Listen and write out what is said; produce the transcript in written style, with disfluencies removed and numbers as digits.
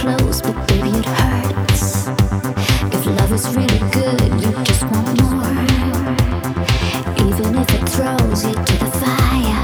close, but baby it hurts. If love is really good, you just want more. Even if it throws you to the fire.